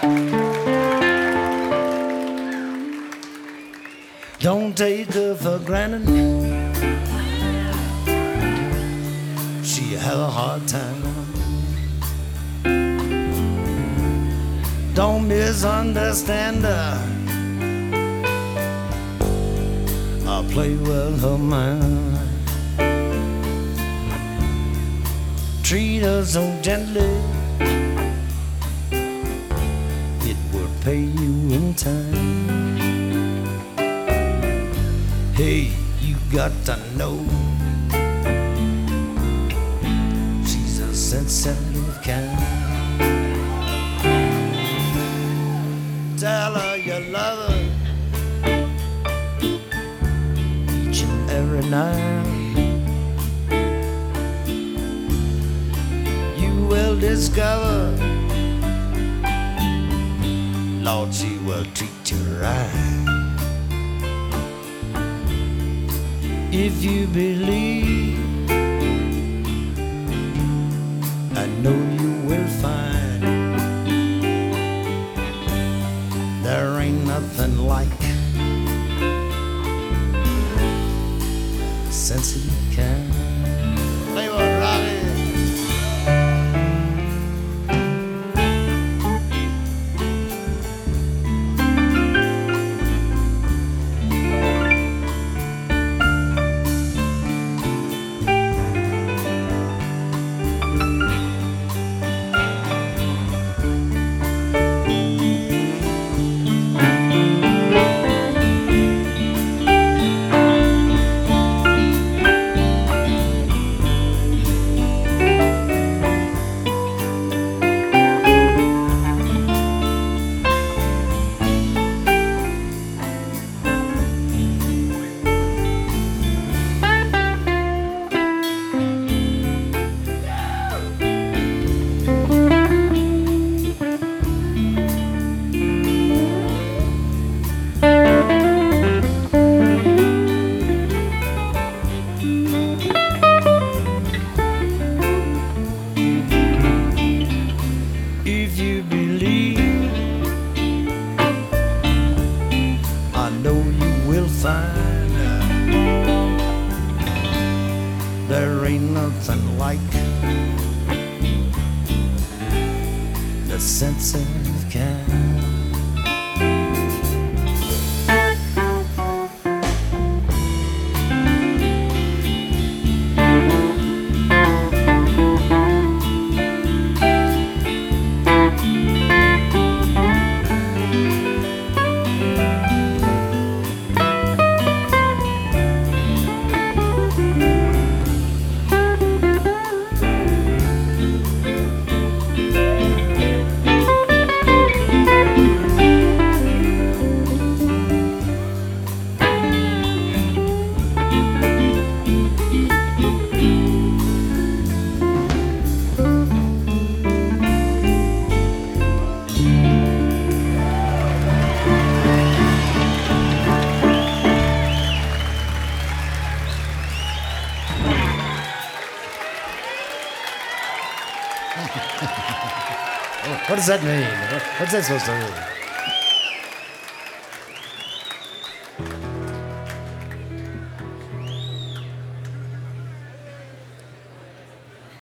Don't take her for granted. She have a hard time. Don't misunderstand her. I'll play with her mind. Treat her so gently, it will pay you in time. Hey, you got to know she's a sensitive kind. Tell her you love her each and every night. You will discover, Lord, she will treat you right. If you believe, I know you will find there ain't nothing like sensitive kind. Play what, Robbie? If you believe, I know you will find there ain't nothing like the sensitive kind. What does that mean? What's that supposed to mean?